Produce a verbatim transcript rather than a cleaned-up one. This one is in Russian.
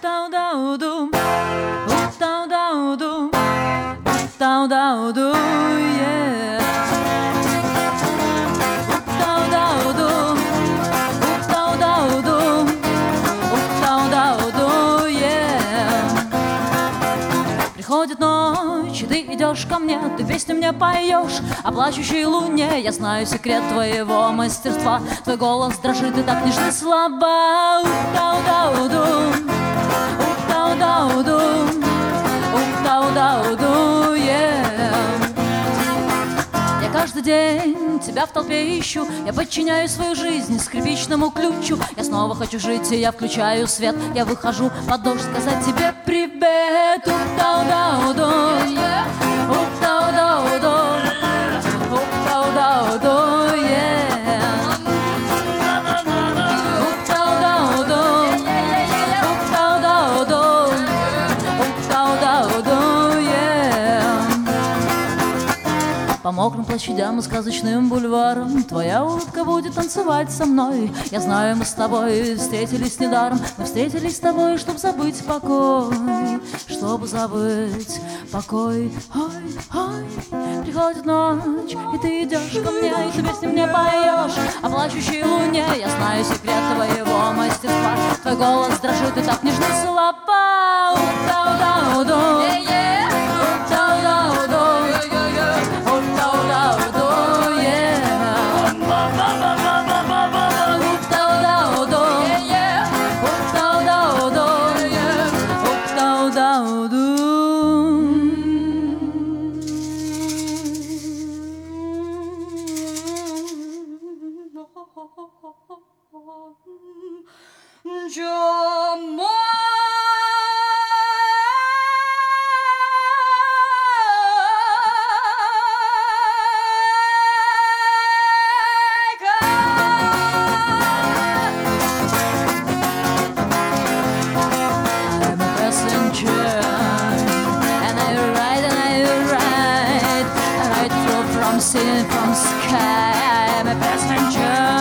Down, down, down, down, down, down, down, yeah. Down, down, down, down, down, down, down, down, down, yeah. Приходит ночь, и ты идешь ко мне, ты песню мне поешь о плачущей луне. Я знаю секрет твоего мастерства, твой голос дрожит и так нежны слова. Down, down, down. Down, down, down, down, down, yeah. Я каждый день тебя в толпе ищу, я подчиняю свою жизнь скрипичному ключу. Я снова хочу жить, и я включаю свет, я выхожу под дождь сказать тебе привет. Down, down, down, down, down, down, down, down, down, yeah. По мокрым площадям и сказочным бульварам твоя улыбка будет танцевать со мной. Я знаю, мы с тобой встретились недаром. Мы встретились с тобой, чтобы забыть покой, чтобы забыть покой. Ой, ой, приходит ночь, и ты идешь ко мне, и ты песни мне поешь о плачущей луне. Я знаю секрет твоего мастерства, твой голос дрожит и так нежны слова. Singing from sky, I'm a passenger.